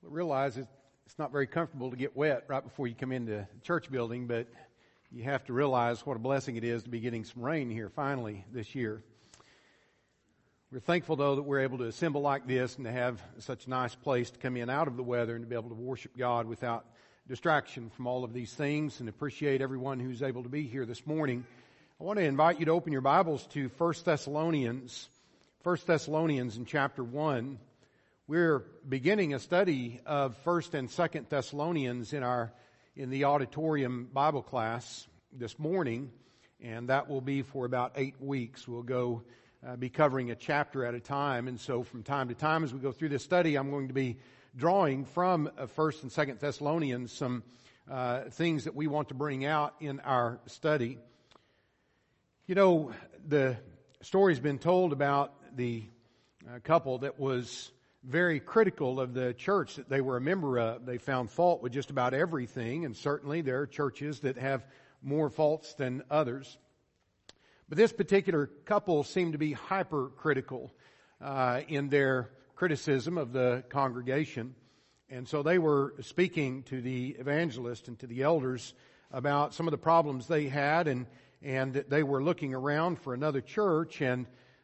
realize it's not very comfortable to get wet right before you come into the church building, but you have to realize what a blessing it is to be getting some rain here finally this year. We're thankful, though, that we're able to assemble like this and to have such a nice place to come in out of the weather and to be able to worship God without distraction from all of these things, and appreciate everyone who's able to be here this morning. I want to invite you to open your Bibles to 1 Thessalonians in chapter 1. We're beginning a study of 1 and 2 Thessalonians in the auditorium Bible class this morning, and that will be for about 8 weeks. We'll be covering a chapter at a time, and so from time to time as we go through this study, I'm going to be drawing from 1 and 2 Thessalonians some things that we want to bring out in our study. You know, the story's been told about the couple that was very critical of the church that they were a member of. They found fault with just about everything, and certainly there are churches that have more faults than others. But this particular couple seemed to be hypercritical in their criticism of the congregation. And so they were speaking to the evangelist and to the elders about some of the problems they had, and they were looking around for another church, and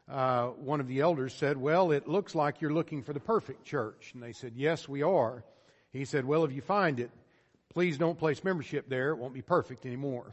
one of the elders said, "Well, it looks like you're looking for the perfect church." And they said, "Yes, we are." He said, "Well, if you find it, please don't place membership there. It won't be perfect anymore."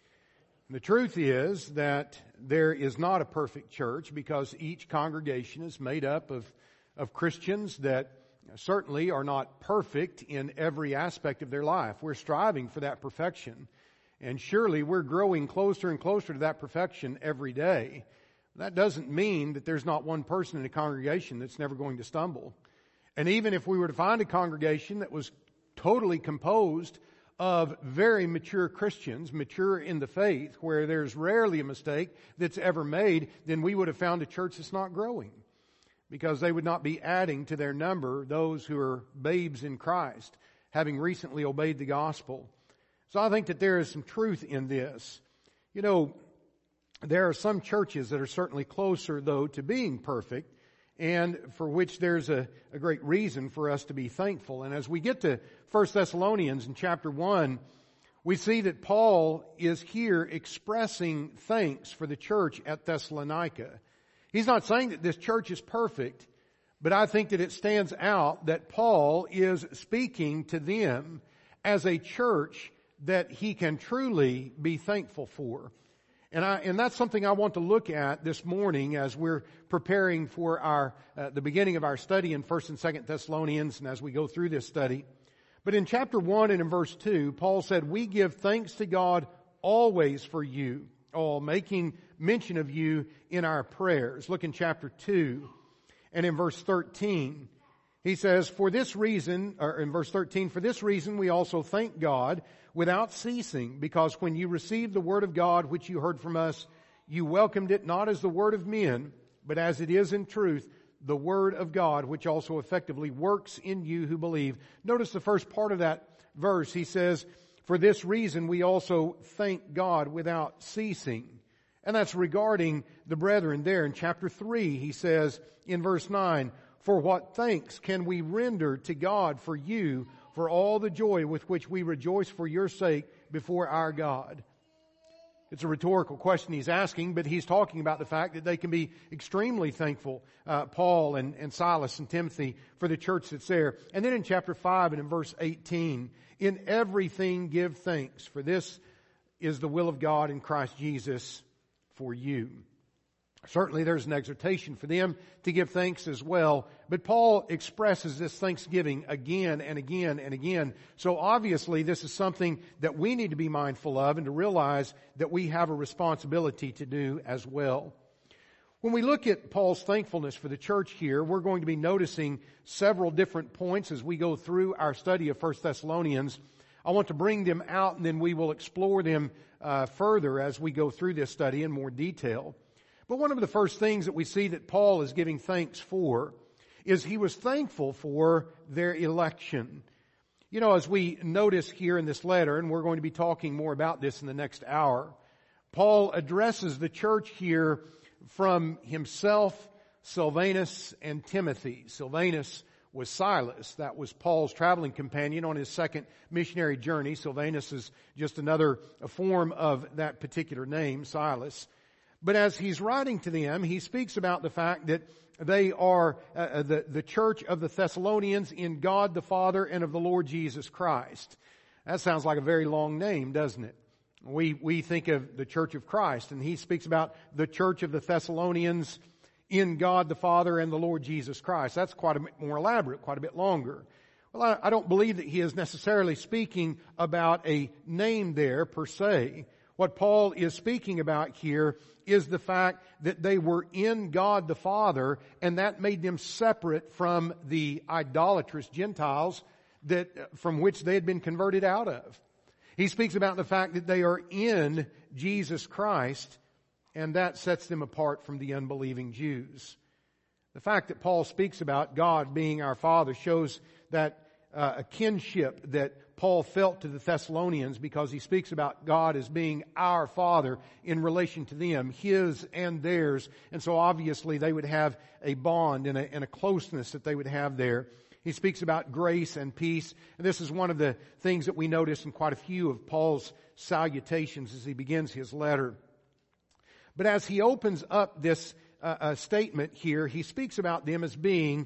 And the truth is that there is not a perfect church, because each congregation is made up of Christians that certainly are not perfect in every aspect of their life. We're striving for that perfection, and surely we're growing closer and closer to that perfection every day. That doesn't mean that there's not one person in a congregation that's never going to stumble. And even if we were to find a congregation that was totally composed of very mature Christians, mature in the faith, where there's rarely a mistake that's ever made, then we would have found a church that's not growing, because they would not be adding to their number those who are babes in Christ, having recently obeyed the gospel. So I think that there is some truth in this. You know, there are some churches that are certainly closer, though, to being perfect, and for which there's a great reason for us to be thankful. And as we get to 1 Thessalonians in chapter 1, we see that Paul is here expressing thanks for the church at Thessalonica. He's not saying that this church is perfect, but I think that it stands out that Paul is speaking to them as a church that he can truly be thankful for. And that's something I want to look at this morning as we're preparing for the beginning of our study in 1 and 2 Thessalonians, and as we go through this study. But in chapter 1 and in verse 2, Paul said, "We give thanks to God always for you, all making mention of you in our prayers." Look in chapter 2 and in verse 13. He says, "For this reason," or in verse 13, "For this reason we also thank God without ceasing, because when you received the word of God which you heard from us, you welcomed it not as the word of men, but as it is in truth, the word of God, which also effectively works in you who believe." Notice the first part of that verse. He says, "For this reason we also thank God without ceasing." And that's regarding the brethren there. In chapter 3, he says in verse 9, "For what thanks can we render to God for you, for all the joy with which we rejoice for your sake before our God?" It's a rhetorical question he's asking, but he's talking about the fact that they can be extremely thankful, Paul and Silas and Timothy, for the church that's there. And then in chapter 5 and in verse 18, "In everything give thanks, for this is the will of God in Christ Jesus for you." Certainly there's an exhortation for them to give thanks as well, but Paul expresses this thanksgiving again and again and again. So obviously this is something that we need to be mindful of and to realize that we have a responsibility to do as well. When we look at Paul's thankfulness for the church here, we're going to be noticing several different points as we go through our study of 1 Thessalonians. I want to bring them out, and then we will explore them further as we go through this study in more detail. But one of the first things that we see that Paul is giving thanks for is he was thankful for their election. You know, as we notice here in this letter, and we're going to be talking more about this in the next hour, Paul addresses the church here from himself, Silvanus, and Timothy. Silvanus was Silas. That was Paul's traveling companion on his second missionary journey. Silvanus is just another form of that particular name, Silas. But as he's writing to them, he speaks about the fact that they are the church of the Thessalonians in God the Father and of the Lord Jesus Christ. That sounds like a very long name, doesn't it? We think of the Church of Christ, and he speaks about the church of the Thessalonians in God the Father and the Lord Jesus Christ. That's quite a bit more elaborate, quite a bit longer. Well, I don't believe that he is necessarily speaking about a name there per se. What Paul is speaking about here is the fact that they were in God the Father, and that made them separate from the idolatrous Gentiles from which they had been converted out of. He speaks about the fact that they are in Jesus Christ, and that sets them apart from the unbelieving Jews. The fact that Paul speaks about God being our Father shows that a kinship that Paul felt to the Thessalonians, because he speaks about God as being our Father in relation to them, his and theirs. And so obviously they would have a bond and a closeness that they would have there. He speaks about grace and peace. And this is one of the things that we notice in quite a few of Paul's salutations as he begins his letter. But as he opens up this statement here, he speaks about them as being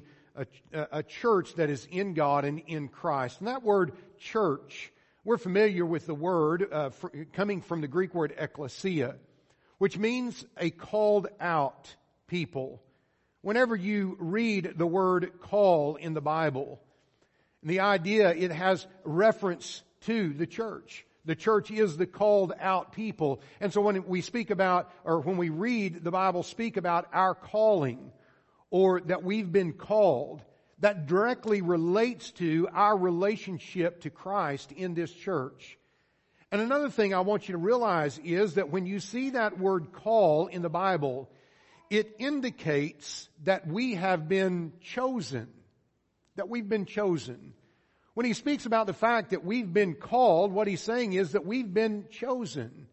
a church that is in God and in Christ. And that word church, we're familiar with the word coming from the Greek word ekklesia, which means a called out people. Whenever you read the word call in the Bible, the idea, it has reference to the church. The church is the called out people. And so when we speak about, or when we read the Bible speak about our calling, or that we've been called, that directly relates to our relationship to Christ in this church. And another thing I want you to realize is that when you see that word call in the Bible, it indicates that we have been chosen. That we've been chosen. When he speaks about the fact that we've been called, what he's saying is that we've been chosen.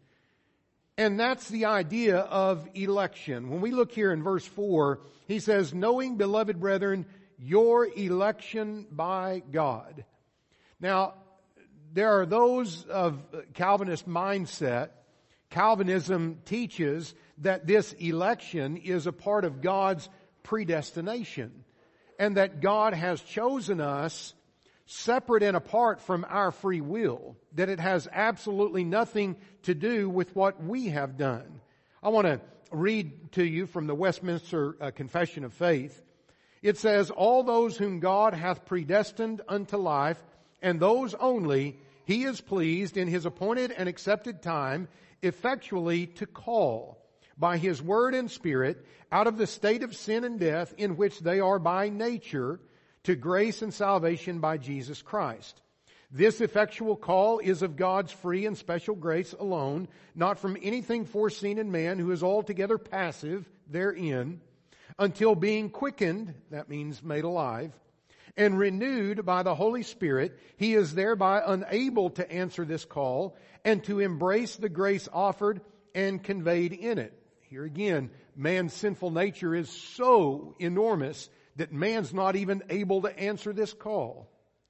And that's the idea of election. When we look here in verse 4, he says, knowing, beloved brethren, your election by God. Now, there are those of Calvinist mindset. Calvinism teaches that this election is a part of God's predestination, and that God has chosen us separate and apart from our free will, that it has absolutely nothing to do with what we have done. I want to read to you from the Westminster Confession of Faith. It says, all those whom God hath predestined unto life, and those only he is pleased in his appointed and accepted time effectually to call by his word and spirit out of the state of sin and death in which they are by nature to grace and salvation by Jesus Christ. This effectual call is of God's free and special grace alone, not from anything foreseen in man who is altogether passive therein, until being quickened, that means made alive, and renewed by the Holy Spirit, he is thereby unable to answer this call and to embrace the grace offered and conveyed in it. Here again, man's sinful nature is so enormous that man's not even able to answer this call.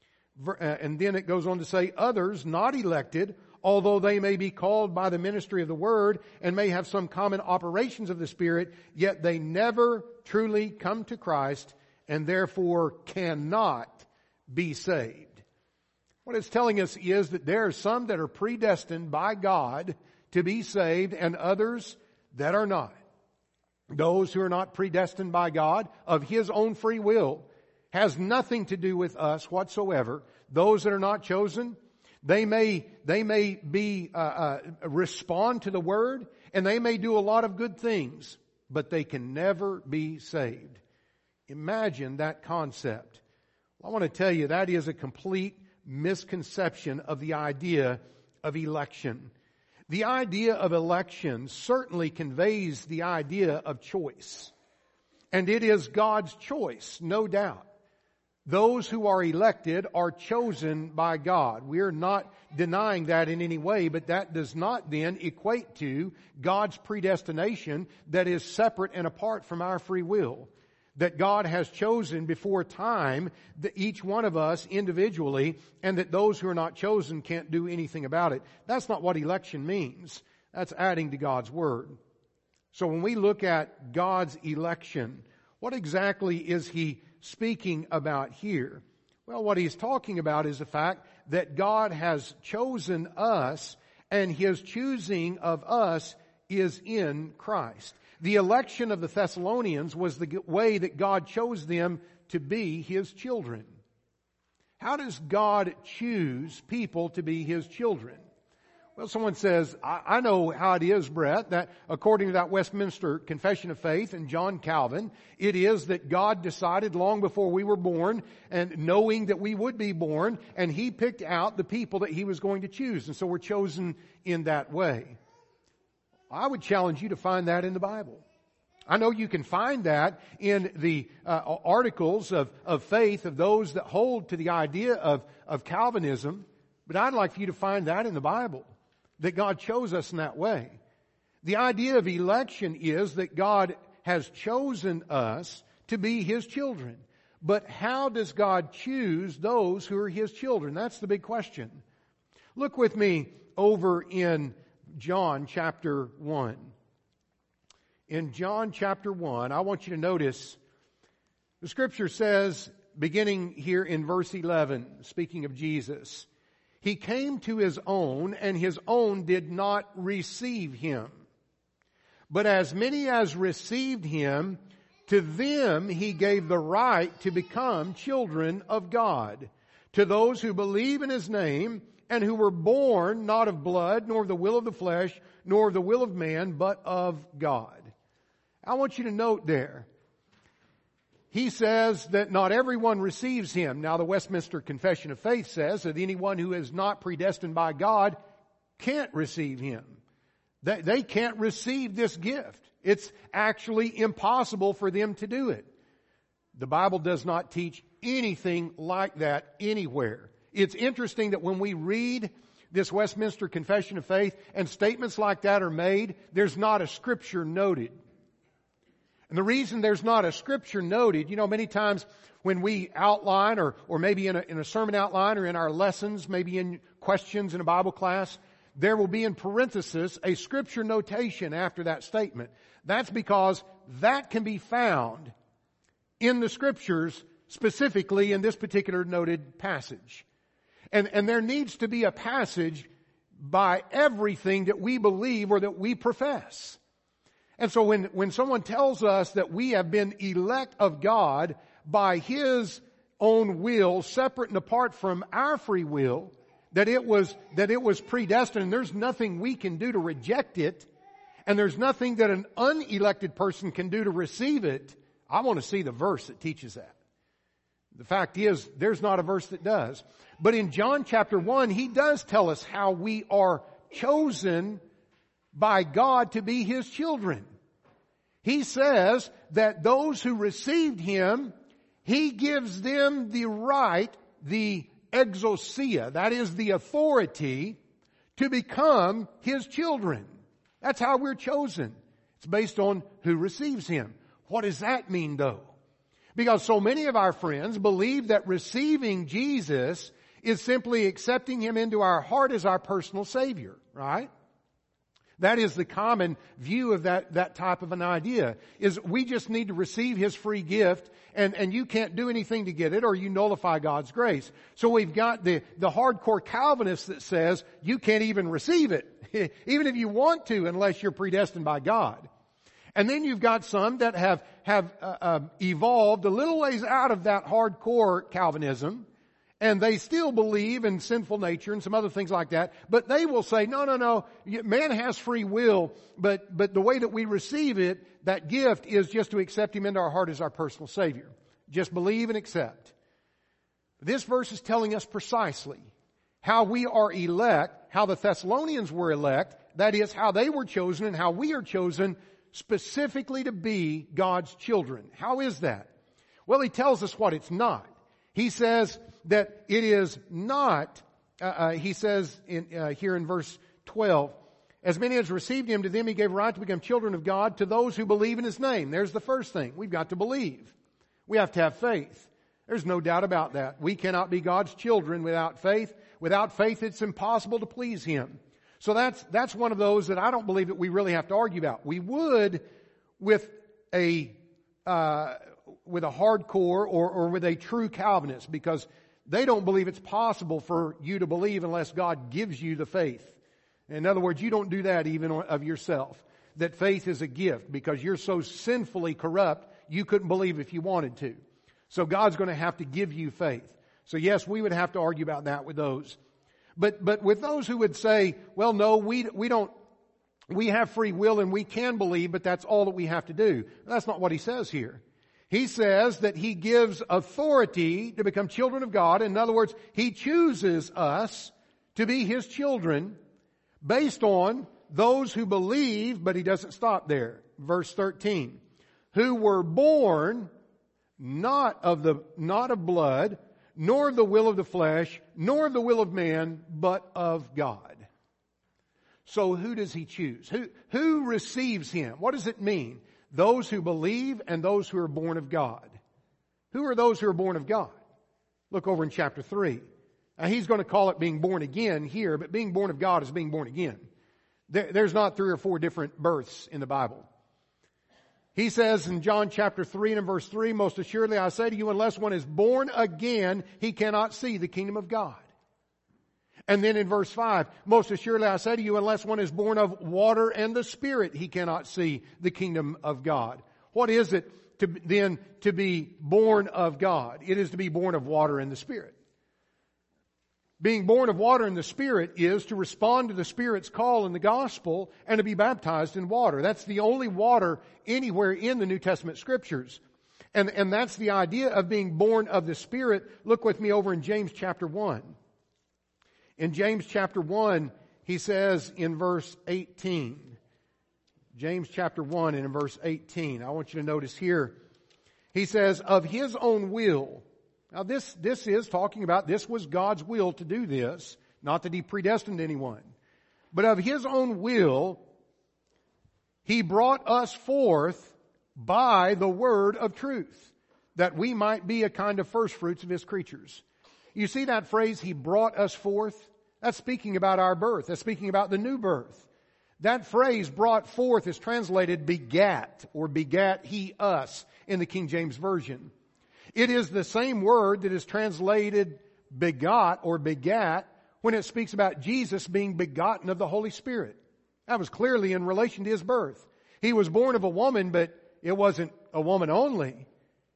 And then it goes on to say, others not elected, although they may be called by the ministry of the word and may have some common operations of the Spirit, yet they never truly come to Christ and therefore cannot be saved. What it's telling us is that there are some that are predestined by God to be saved and others that are not. Those who are not predestined by God of his own free will has nothing to do with us whatsoever. Those that are not chosen, they may be respond to the word, and they may do a lot of good things, but they can never be saved. Imagine that concept. I want to tell you that is a complete misconception of the idea of election. The idea of election certainly conveys the idea of choice. And it is God's choice, no doubt. Those who are elected are chosen by God. We are not denying that in any way, but that does not then equate to God's predestination that is separate and apart from our free will. that God has chosen before time, that each one of us individually, and that those who are not chosen can't do anything about it. That's not what election means. That's adding to God's Word. So when we look at God's election, what exactly is He speaking about here? Well, what He's talking about is the fact that God has chosen us, and His choosing of us is in Christ. The election of the Thessalonians was the way that God chose them to be His children. How does God choose people to be His children? Well, someone says, I know how it is, Brett, that according to that Westminster Confession of Faith and John Calvin, it is that God decided long before we were born, and knowing that we would be born, and He picked out the people that He was going to choose. And so we're chosen in that way. I would challenge you to find that in the Bible. I know you can find that in the articles of faith of those that hold to the idea of Calvinism, but I'd like for you to find that in the Bible, that God chose us in that way. The idea of election is that God has chosen us to be His children. But how does God choose those who are His children? That's the big question. Look with me over in John chapter 1. In John chapter 1, I want you to notice the Scripture says, beginning here in verse 11, speaking of Jesus, He came to His own, and His own did not receive Him. But as many as received Him, to them He gave the right to become children of God, to those who believe in His name, and who were born not of blood, nor of the will of the flesh, nor of the will of man, but of God. I want you to note there, He says that not everyone receives Him. Now the Westminster Confession of Faith says that anyone who is not predestined by God can't receive Him. They can't receive this gift. It's actually impossible for them to do it. The Bible does not teach anything like that anywhere. It's interesting that when we read this Westminster Confession of Faith and statements like that are made, there's not a scripture noted. And the reason there's not a scripture noted, many times when we outline or maybe in a sermon outline or in our lessons, maybe in questions in a Bible class, there will be in parenthesis a scripture notation after that statement. That's because that can be found in the scriptures, specifically in this particular noted passage. And there needs to be a passage by everything that we believe or that we profess. And so when someone tells us that we have been elect of God by His own will, separate and apart from our free will, that it was predestined, and there's nothing we can do to reject it, and there's nothing that an unelected person can do to receive it, I want to see the verse that teaches that. The fact is, there's not a verse that does. But in John chapter 1, He does tell us how we are chosen by God to be His children. He says that those who received Him, He gives them the right, the exousia, that is the authority to become His children. That's how we're chosen. It's based on who receives Him. What does that mean though? Because so many of our friends believe that receiving Jesus is simply accepting Him into our heart as our personal Savior, right? That is the common view of that type of an idea, is we just need to receive His free gift and you can't do anything to get it or you nullify God's grace. So we've got the hardcore Calvinist that says you can't even receive it, even if you want to, unless you're predestined by God. And then you've got some that have evolved a little ways out of that hardcore Calvinism, and they still believe in sinful nature and some other things like that. But they will say, no, man has free will, but the way that we receive it, that gift is just to accept Him into our heart as our personal Savior. Just believe and accept. This verse is telling us precisely how we are elect, how the Thessalonians were elect, that is, how they were chosen and how we are chosen specifically to be God's children. How is that? Well, He tells us what it's not. He says that it is not, He says here in verse 12, as many as received Him, to them He gave right to become children of God, to those who believe in His name. There's the first thing. We've got to believe. We have to have faith. There's no doubt about that. We cannot be God's children without faith. Without faith, it's impossible to please Him. So that's one of those that I don't believe that we really have to argue about. We would with a hardcore or with a true Calvinist, because they don't believe it's possible for you to believe unless God gives you the faith. In other words, you don't do that even of yourself. That faith is a gift because you're so sinfully corrupt, you couldn't believe if you wanted to. So God's going to have to give you faith. So yes, we would have to argue about that with those. But with those who would say, well, no, we have free will and we can believe, but that's all that we have to do. That's not what he says here. He says that he gives authority to become children of God. In other words, he chooses us to be his children based on those who believe, but he doesn't stop there. Verse 13. Who were born not of blood, nor of the will of the flesh, nor of the will of man, but of God. So who does he choose? Who receives him? What does it mean? Those who believe and those who are born of God. Who are those who are born of God? Look over in chapter 3. Now he's going to call it being born again here, but being born of God is being born again. There's not 3 or 4 different births in the Bible. He says in John chapter 3 and in verse 3, most assuredly I say to you, unless one is born again, he cannot see the kingdom of God. And then in verse 5, most assuredly I say to you, unless one is born of water and the Spirit, he cannot see the kingdom of God. What is it to be born of God? It is to be born of water and the Spirit. Being born of water and the Spirit is to respond to the Spirit's call in the gospel and to be baptized in water. That's the only water anywhere in the New Testament scriptures. And that's the idea of being born of the Spirit. Look with me over in James chapter 1. In James chapter 1, he says in verse 18. James chapter 1 and in verse 18. I want you to notice here. He says, of his own will. Now this is talking about this was God's will to do this. Not that he predestined anyone. But of his own will, he brought us forth by the word of truth, that we might be a kind of first fruits of his creatures. You see that phrase, he brought us forth? That's speaking about our birth. That's speaking about the new birth. That phrase, brought forth, is translated begat, or begat he us in the King James Version. It is the same word that is translated begot or begat when it speaks about Jesus being begotten of the Holy Spirit. That was clearly in relation to his birth. He was born of a woman, but it wasn't a woman only.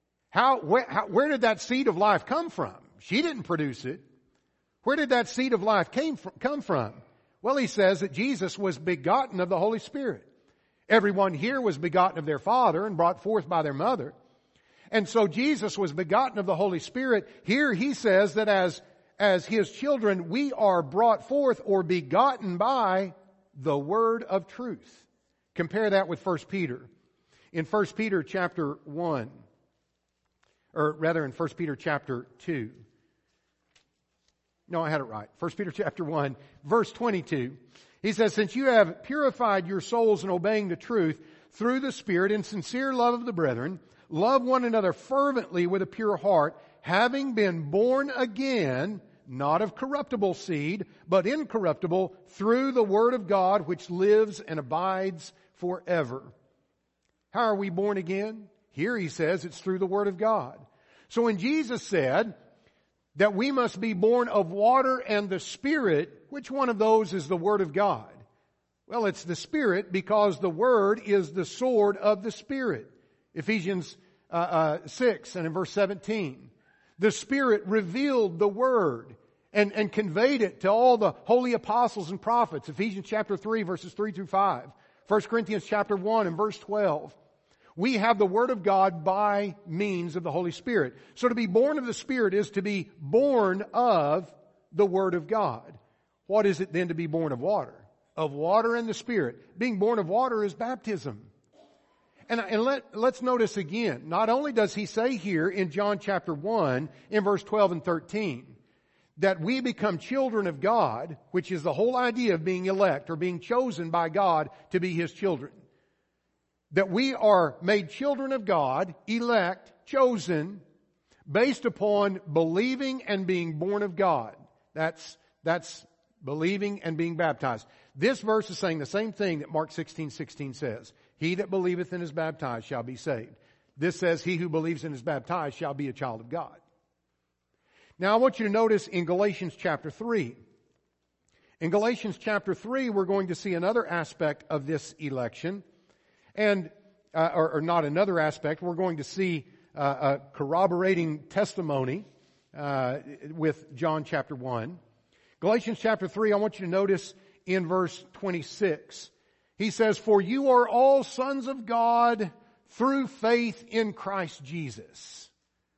Where did that seed of life come from? She didn't produce it. Where did that seed of life come from? Well, he says that Jesus was begotten of the Holy Spirit. Everyone here was begotten of their father and brought forth by their mother. And so Jesus was begotten of the Holy Spirit. Here he says that as his children, we are brought forth or begotten by the word of truth. Compare that with 1 Peter. In 1 Peter chapter 1, or rather in 1 Peter chapter 2. No, I had it right. 1 Peter chapter 1, verse 22. He says, since you have purified your souls in obeying the truth through the Spirit in sincere love of the brethren, love one another fervently with a pure heart, having been born again, not of corruptible seed, but incorruptible, through the word of God, which lives and abides forever. How are we born again? Here he says it's through the word of God. So when Jesus said that we must be born of water and the Spirit, which one of those is the word of God? Well, it's the Spirit, because the word is the sword of the Spirit. Ephesians 6 and in verse 17. The Spirit revealed the Word and conveyed it to all the holy apostles and prophets. Ephesians chapter 3 verses 3 through 5. 1 Corinthians chapter 1 and verse 12. We have the Word of God by means of the Holy Spirit. So to be born of the Spirit is to be born of the Word of God. What is it then to be born of water? Of water and the Spirit. Being born of water is baptism. And let's notice again, not only does he say here in John chapter 1, in verse 12 and 13, that we become children of God, which is the whole idea of being elect or being chosen by God to be his children. That we are made children of God, elect, chosen based upon believing and being born of God. That's believing and being baptized. This verse is saying the same thing that Mark 16:16 says. He that believeth and is baptized shall be saved. This says, he who believes and is baptized shall be a child of God. Now I want you to notice in Galatians chapter 3. In Galatians chapter 3, we're going to see another aspect of this election. And, or not another aspect, we're going to see a corroborating testimony with John chapter 1. Galatians chapter 3, I want you to notice in verse 26. He says, for you are all sons of God through faith in Christ Jesus.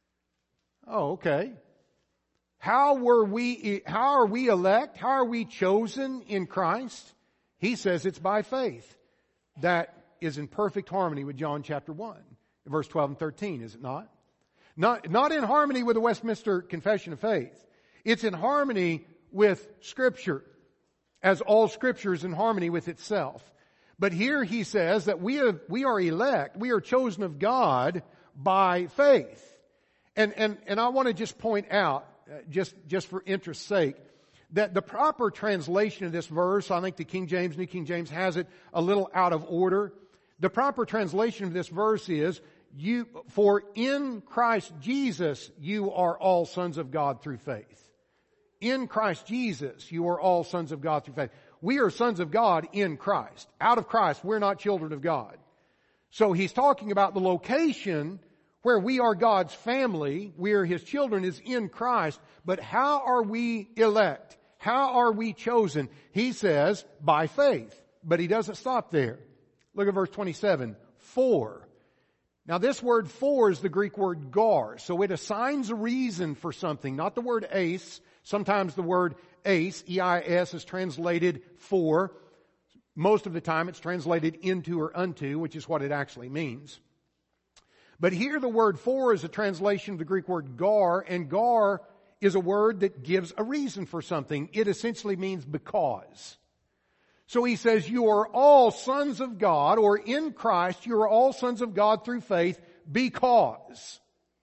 Oh, okay. How are we elect? How are we chosen in Christ? He says it's by faith. That is in perfect harmony with John chapter 1, verse 12 and 13, is it not? Not in harmony with the Westminster Confession of Faith. It's in harmony with Scripture, as all Scripture is in harmony with itself. But here he says that we are elect, we are chosen of God by faith. And I want to just point out, just for interest's sake, that the proper translation of this verse, I think the King James, New King James has it a little out of order. The proper translation of this verse is, for in Christ Jesus you are all sons of God through faith. In Christ Jesus you are all sons of God through faith. We are sons of God in Christ. Out of Christ, we're not children of God. So he's talking about the location where we are God's family, we are His children, is in Christ. But how are we elect? How are we chosen? He says, by faith. But he doesn't stop there. Look at verse 27. For. Now this word for is the Greek word gar. So it assigns a reason for something, not the word eis. Sometimes the word eis, E-I-S, is translated for. Most of the time it's translated into or unto, which is what it actually means. But here the word for is a translation of the Greek word gar, and gar is a word that gives a reason for something. It essentially means because. So he says, you are all sons of God, or in Christ you are all sons of God through faith because.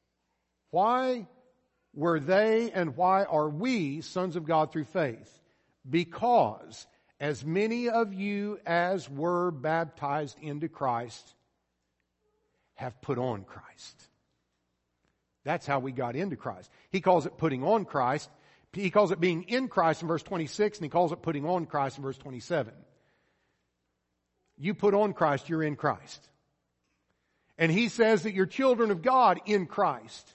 Why were they and why are we sons of God through faith? Because as many of you as were baptized into Christ have put on Christ. That's how we got into Christ. He calls it putting on Christ. He calls it being in Christ in verse 26, and he calls it putting on Christ in verse 27. You put on Christ, you're in Christ. And he says that you're children of God in Christ.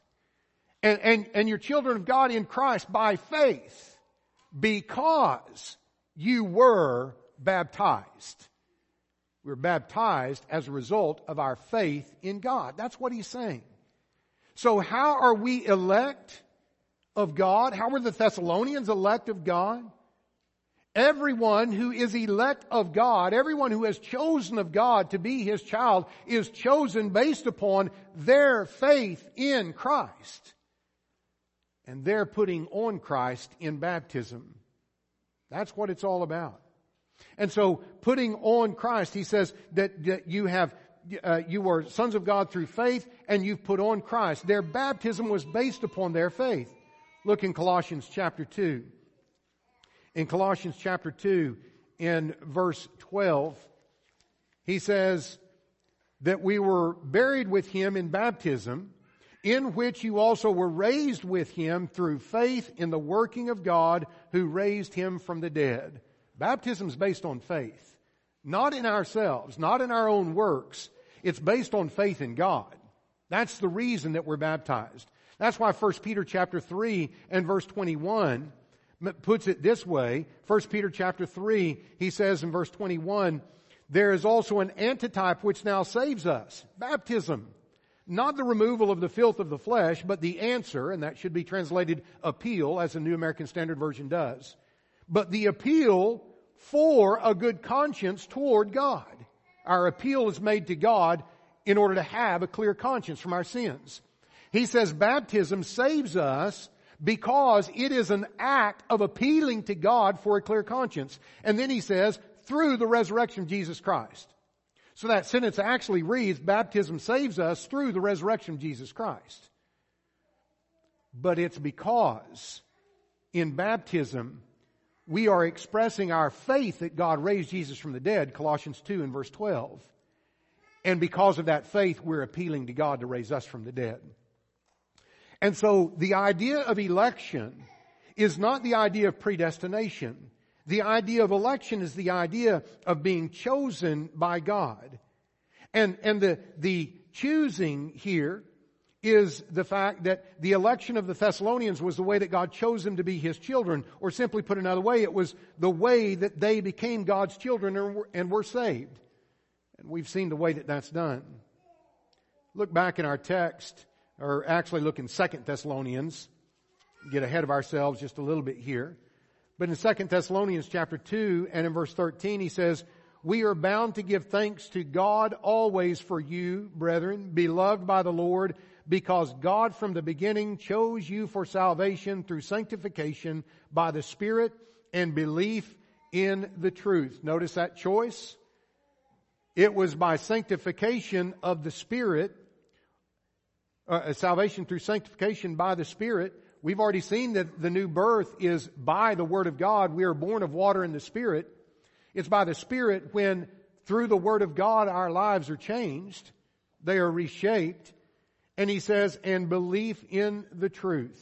And you're children of God in Christ by faith because you were baptized. We were baptized as a result of our faith in God. That's what he's saying. So how are we elect of God? How were the Thessalonians elect of God? Everyone who is elect of God, everyone who has chosen of God to be His child, is chosen based upon their faith in Christ. And they're putting on Christ in baptism. That's what it's all about. And so putting on Christ, he says that you are sons of God through faith and you've put on Christ. Their baptism was based upon their faith. Look in Colossians chapter 2. In Colossians chapter 2, in verse 12, he says that we were buried with Him in baptism, in which you also were raised with Him through faith in the working of God who raised Him from the dead. Baptism is based on faith. Not in ourselves, not in our own works. It's based on faith in God. That's the reason that we're baptized. That's why 1 Peter chapter 3 and verse 21 puts it this way. 1 Peter chapter 3, he says in verse 21, there is also an antitype which now saves us. Baptism. Not the removal of the filth of the flesh, but the answer, and that should be translated appeal, as the New American Standard Version does. But the appeal for a good conscience toward God. Our appeal is made to God in order to have a clear conscience from our sins. He says baptism saves us because it is an act of appealing to God for a clear conscience. And then he says, through the resurrection of Jesus Christ. So that sentence actually reads, baptism saves us through the resurrection of Jesus Christ. But it's because in baptism we are expressing our faith that God raised Jesus from the dead, Colossians 2 and verse 12. And because of that faith, we're appealing to God to raise us from the dead. And so the idea of election is not the idea of predestination. The idea of election is the idea of being chosen by God. And the choosing here is the fact that the election of the Thessalonians was the way that God chose them to be His children. Or simply put another way, it was the way that they became God's children and were saved. And we've seen the way that that's done. Look back in our text, or actually look in 2 Thessalonians. Get ahead of ourselves just a little bit here. But in 2 Thessalonians chapter 2 and in verse 13 he says, we are bound to give thanks to God always for you, brethren, beloved by the Lord, because God from the beginning chose you for salvation through sanctification by the Spirit and belief in the truth. Notice that choice. It was by sanctification of the Spirit, salvation through sanctification by the Spirit. We've already seen that the new birth is by the Word of God. We are born of water and the Spirit. It's by the Spirit when through the Word of God our lives are changed. They are reshaped. And he says, and belief in the truth.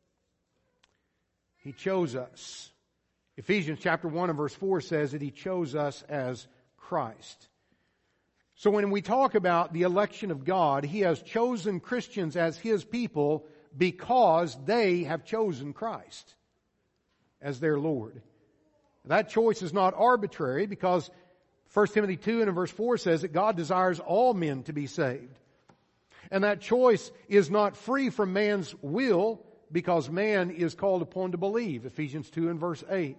He chose us. Ephesians chapter 1 and verse 4 says that He chose us as Christ. So when we talk about the election of God, He has chosen Christians as His people because they have chosen Christ as their Lord. That choice is not arbitrary because 1 Timothy 2 and verse 4 says that God desires all men to be saved. And that choice is not free from man's will because man is called upon to believe. Ephesians 2 and verse 8.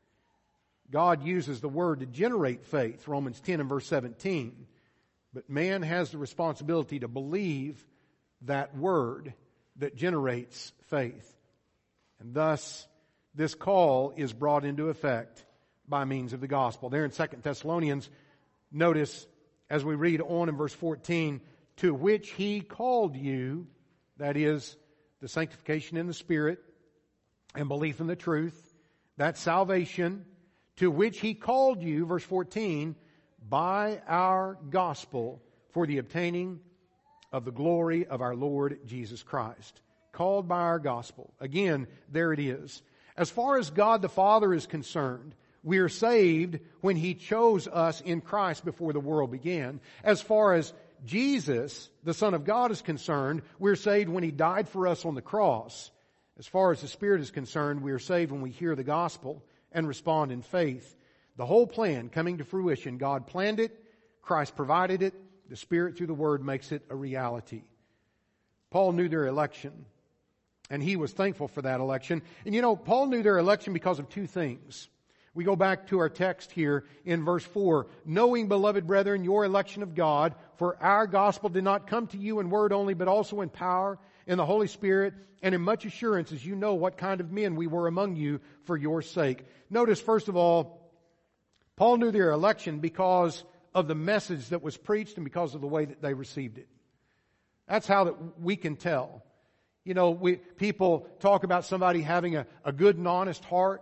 God uses the Word to generate faith. Romans 10 and verse 17. But man has the responsibility to believe that Word that generates faith. And thus, this call is brought into effect by means of the gospel. There in 2 Thessalonians, notice as we read on in verse 14, to which He called you, that is, the sanctification in the Spirit and belief in the truth, that's salvation, to which He called you, verse 14, by our gospel for the obtaining of the glory of our Lord Jesus Christ. Called by our gospel. Again, there it is. As far as God the Father is concerned, we are saved when He chose us in Christ before the world began. As far as Jesus, the Son of God, is concerned, we're saved when He died for us on the cross. As far as the Spirit is concerned, we are saved when we hear the gospel and respond in faith. The whole plan coming to fruition, God planned it, Christ provided it, the Spirit through the Word makes it a reality. Paul knew their election, and he was thankful for that election. And you know, Paul knew their election because of two things. We go back to our text here in verse 4. Knowing, beloved brethren, your election of God, for our gospel did not come to you in word only, but also in power, in the Holy Spirit, and in much assurance, as you know what kind of men we were among you for your sake. Notice, first of all, Paul knew their election because of the message that was preached and because of the way that they received it. That's how that we can tell. You know, people talk about somebody having a good and honest heart.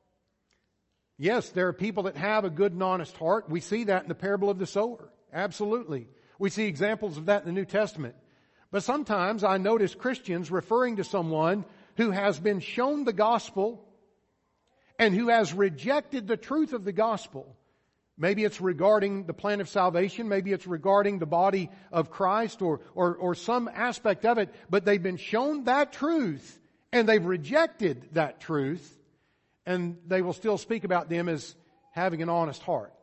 Yes, there are people that have a good and honest heart. We see that in the parable of the sower. Absolutely. We see examples of that in the New Testament. But sometimes I notice Christians referring to someone who has been shown the gospel and who has rejected the truth of the gospel. Maybe it's regarding the plan of salvation. Maybe it's regarding the body of Christ or some aspect of it. But they've been shown that truth and they've rejected that truth. And they will still speak about them as having an honest heart.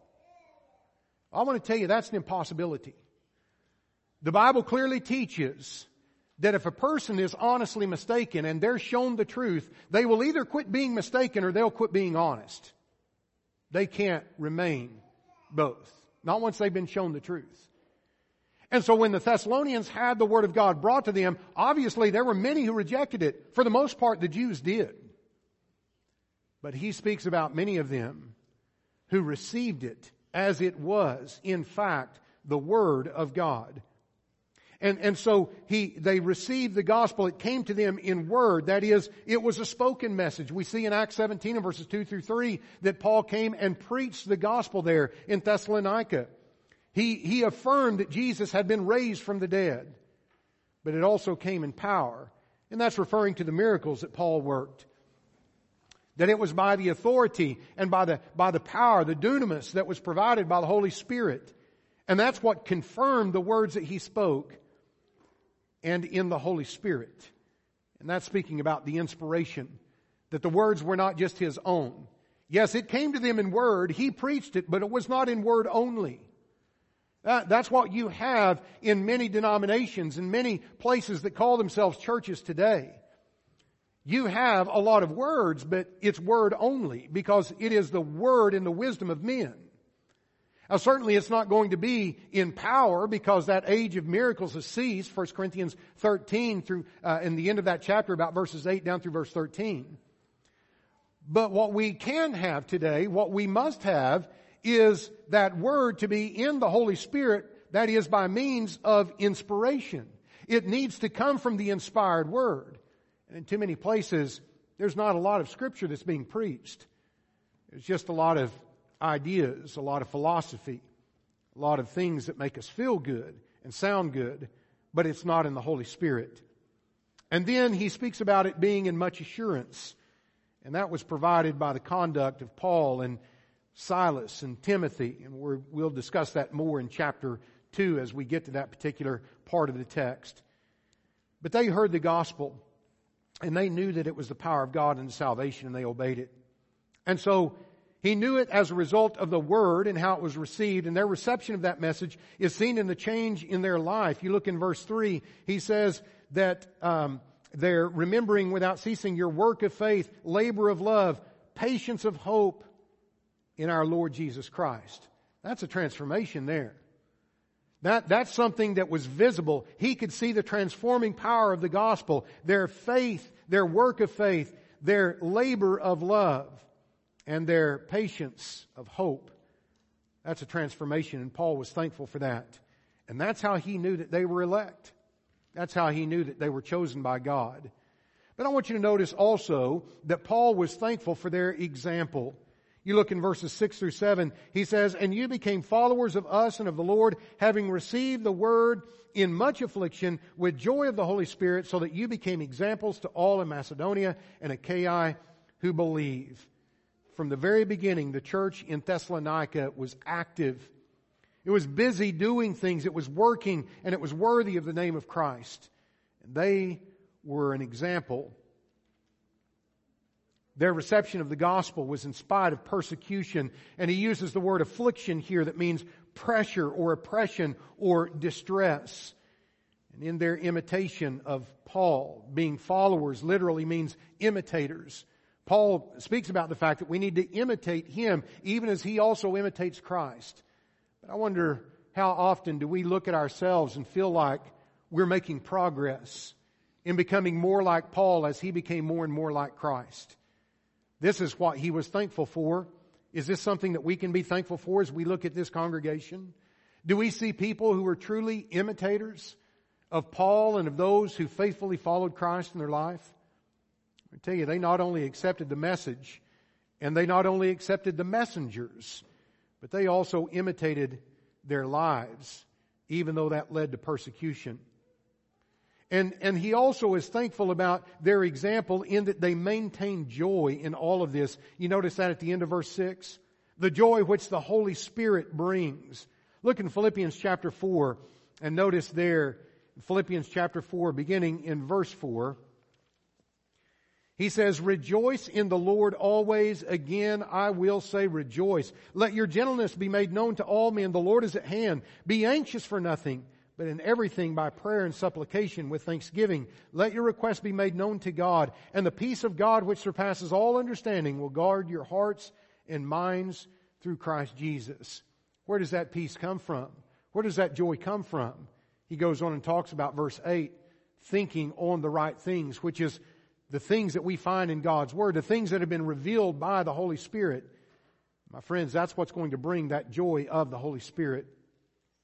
I want to tell you that's an impossibility. The Bible clearly teaches that if a person is honestly mistaken and they're shown the truth, they will either quit being mistaken or they'll quit being honest. They can't remain both. Not once they've been shown the truth. And so when the Thessalonians had the Word of God brought to them, obviously there were many who rejected it. For the most part, the Jews did. But he speaks about many of them who received it as it was, in fact, the Word of God. And so they received the gospel. It came to them in word. That is, it was a spoken message. We see in Acts 17 and verses 2 through 3 that Paul came and preached the gospel there in Thessalonica. He affirmed that Jesus had been raised from the dead. But it also came in power. And that's referring to the miracles that Paul worked. That it was by the authority and by the power, the dunamis that was provided by the Holy Spirit. And that's what confirmed the words that he spoke. And in the Holy Spirit. And that's speaking about the inspiration. That the words were not just his own. Yes, it came to them in word. He preached it, but it was not in word only. That's what you have in many denominations, in many places that call themselves churches today. You have a lot of words, but it's word only, because it is the word and the wisdom of men. Now certainly it's not going to be in power, because that age of miracles has ceased. 1 Corinthians 13 through, in the end of that chapter, about verses 8 down through verse 13. But what we can have today, what we must have, is that word to be in the Holy Spirit, that is by means of inspiration. It needs to come from the inspired word. And in too many places, there's not a lot of scripture that's being preached. There's just a lot of ideas, a lot of philosophy, a lot of things that make us feel good and sound good, but it's not in the Holy Spirit. And then he speaks about it being in much assurance. And that was provided by the conduct of Paul and Silas and Timothy. And we'll discuss that more in chapter 2 as we get to that particular part of the text. But they heard the gospel, and they knew that it was the power of God unto salvation, and they obeyed it. And so he knew it as a result of the word and how it was received, and their reception of that message is seen in the change in their life. You look in verse 3, he says that they're remembering without ceasing your work of faith, labor of love, patience of hope in our Lord Jesus Christ. That's a transformation there. That's something that was visible. He could see the transforming power of the gospel, their faith, their work of faith, their labor of love, and their patience of hope. That's a transformation, and Paul was thankful for that. And that's how he knew that they were elect. That's how he knew that they were chosen by God. But I want you to notice also that Paul was thankful for their example. You look in verses 6 through 7, he says, and you became followers of us and of the Lord, having received the word in much affliction with joy of the Holy Spirit, so that you became examples to all in Macedonia and Achaia who believe. From the very beginning, the church in Thessalonica was active. It was busy doing things. It was working, and it was worthy of the name of Christ. And they were an example. Their reception of the gospel was in spite of persecution. And he uses the word affliction here that means pressure or oppression or distress. And in their imitation of Paul, being followers literally means imitators. Paul speaks about the fact that we need to imitate him even as he also imitates Christ. But I wonder, how often do we look at ourselves and feel like we're making progress in becoming more like Paul as he became more and more like Christ? This is what he was thankful for. Is this something that we can be thankful for as we look at this congregation? Do we see people who are truly imitators of Paul and of those who faithfully followed Christ in their life? I tell you, they not only accepted the message and they not only accepted the messengers, but they also imitated their lives, even though that led to persecution. And he also is thankful about their example in that they maintained joy in all of this. You notice that at the end of verse 6? The joy which the Holy Spirit brings. Look in Philippians chapter 4 and notice there, Philippians chapter 4, beginning in verse 4. He says, rejoice in the Lord always. Again, I will say rejoice. Let your gentleness be made known to all men. The Lord is at hand. Be anxious for nothing, but in everything by prayer and supplication with thanksgiving. Let your requests be made known to God. And the peace of God which surpasses all understanding will guard your hearts and minds through Christ Jesus. Where does that peace come from? Where does that joy come from? He goes on and talks about verse 8, thinking on the right things, which is the things that we find in God's Word, the things that have been revealed by the Holy Spirit. My friends, that's what's going to bring that joy of the Holy Spirit.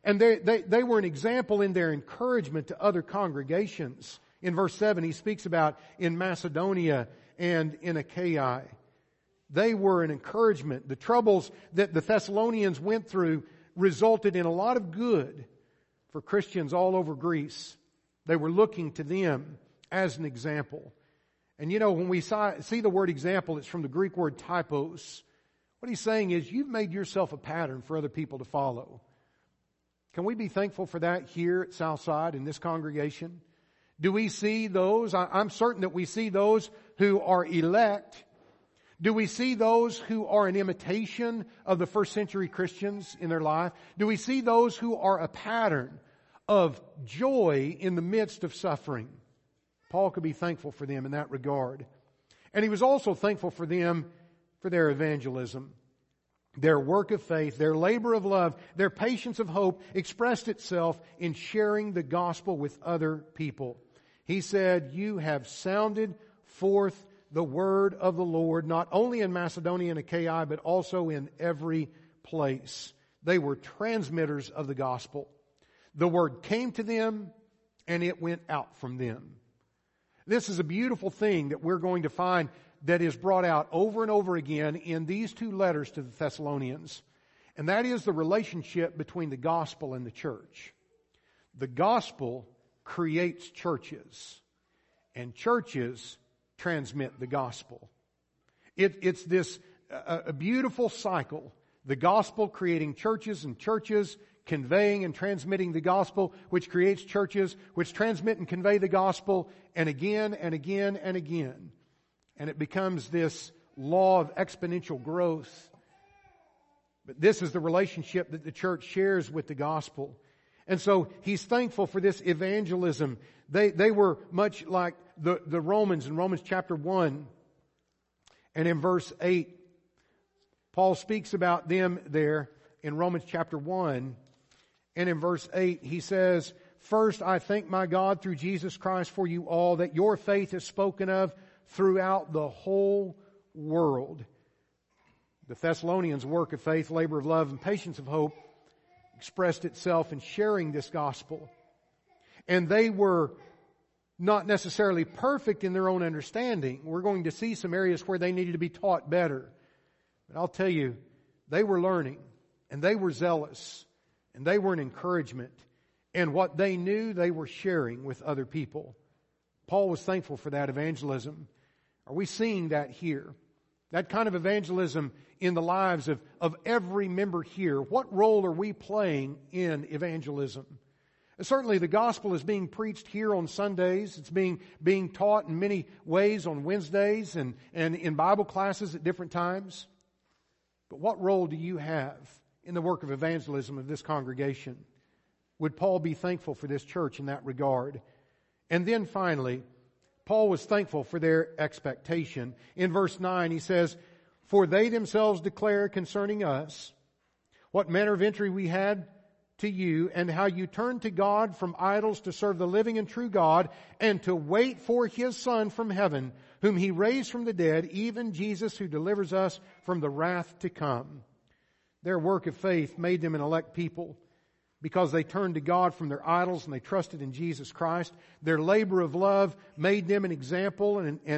And they were an example in their encouragement to other congregations. In verse 7, he speaks about in Macedonia and in Achaia. They were an encouragement. The troubles that the Thessalonians went through resulted in a lot of good for Christians all over Greece. They were looking to them as an example. And you know, when we see the word example, it's from the Greek word typos. What he's saying is, you've made yourself a pattern for other people to follow. Can we be thankful for that here at Southside in this congregation? Do we see those? I'm certain that we see those who are elect. Do we see those who are an imitation of the first century Christians in their life? Do we see those who are a pattern of joy in the midst of suffering? Paul could be thankful for them in that regard. And he was also thankful for them for their evangelism. Their work of faith, their labor of love, their patience of hope expressed itself in sharing the gospel with other people. He said, you have sounded forth the word of the Lord, not only in Macedonia and Achaia, but also in every place. They were transmitters of the gospel. The word came to them and it went out from them. This is a beautiful thing that we're going to find that is brought out over and over again in these two letters to the Thessalonians. And that is the relationship between the gospel and the church. The gospel creates churches, and churches transmit the gospel. It's this a beautiful cycle. The gospel creating churches, and churches conveying and transmitting the gospel, which creates churches which transmit and convey the gospel, and again and again and again. And it becomes this law of exponential growth. But this is the relationship that the church shares with the gospel. And so he's thankful for this evangelism. They were much like the Romans in Romans chapter 1 and in verse 8. Paul speaks about them there in Romans chapter 1 and in verse 8 he says, first I thank my God through Jesus Christ for you all, that your faith is spoken of throughout the whole world. The Thessalonians' work of faith, labor of love, and patience of hope expressed itself in sharing this gospel. And they were not necessarily perfect in their own understanding. We're going to see some areas where they needed to be taught better. But I'll tell you, they were learning, and they were zealous, and they were an encouragement. And what they knew, they were sharing with other people. Paul was thankful for that evangelism. Are we seeing that here? That kind of evangelism in the lives of every member here. What role are we playing in evangelism? Certainly the gospel is being preached here on Sundays. It's being taught in many ways on Wednesdays and in Bible classes at different times. But what role do you have in the work of evangelism of this congregation? Would Paul be thankful for this church in that regard? And then finally, Paul was thankful for their expectation. In verse 9 he says, for they themselves declare concerning us what manner of entry we had to you, and how you turned to God from idols to serve the living and true God, and to wait for His Son from heaven, whom He raised from the dead, even Jesus, who delivers us from the wrath to come. Their work of faith made them an elect people, because they turned to God from their idols and they trusted in Jesus Christ. Their labor of love made them an example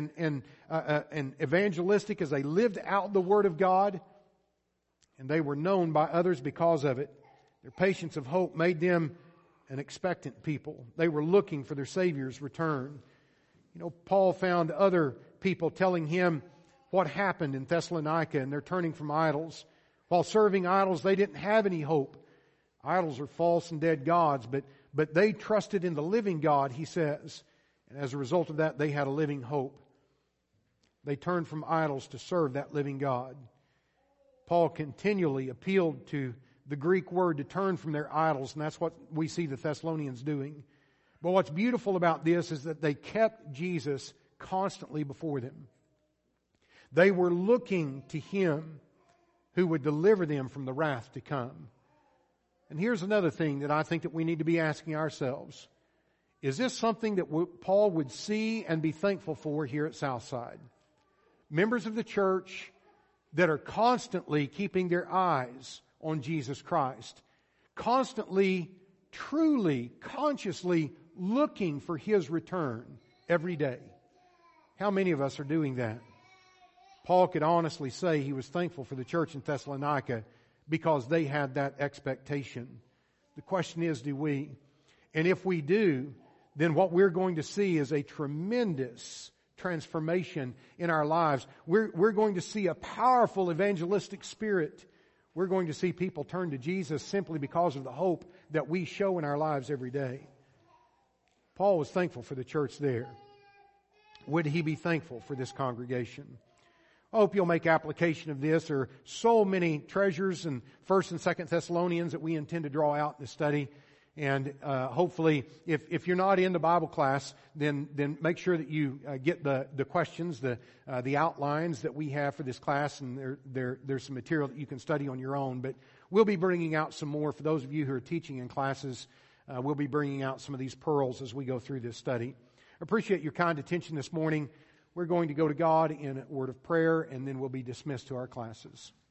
and evangelistic as they lived out the Word of God. And they were known by others because of it. Their patience of hope made them an expectant people. They were looking for their Savior's return. You know, Paul found other people telling him what happened in Thessalonica and their turning from idols. While serving idols, they didn't have any hope. Idols are false and dead gods, but they trusted in the living God, he says. And as a result of that, they had a living hope. They turned from idols to serve that living God. Paul continually appealed to the Greek word to turn from their idols, and that's what we see the Thessalonians doing. But what's beautiful about this is that they kept Jesus constantly before them. They were looking to Him who would deliver them from the wrath to come. And here's another thing that I think that we need to be asking ourselves. Is this something that Paul would see and be thankful for here at Southside? Members of the church that are constantly keeping their eyes on Jesus Christ, constantly, truly, consciously looking for His return every day. How many of us are doing that? Paul could honestly say he was thankful for the church in Thessalonica because they had that expectation. The question is, do we? And if we do, then what we're going to see is a tremendous transformation in our lives. We're going to see a powerful evangelistic spirit. We're going to see people turn to Jesus simply because of the hope that we show in our lives every day. Paul was thankful for the church there. Would he be thankful for this congregation? I hope you'll make application of this. There are so many treasures in 1st and 2nd Thessalonians that we intend to draw out in the study. And hopefully, if you're not in the Bible class, then make sure that you get the questions, the outlines that we have for this class, and there's some material that you can study on your own. But we'll be bringing out some more for those of you who are teaching in classes. We'll be bringing out some of these pearls as we go through this study. I appreciate your kind attention this morning. We're going to go to God in a word of prayer, and then we'll be dismissed to our classes.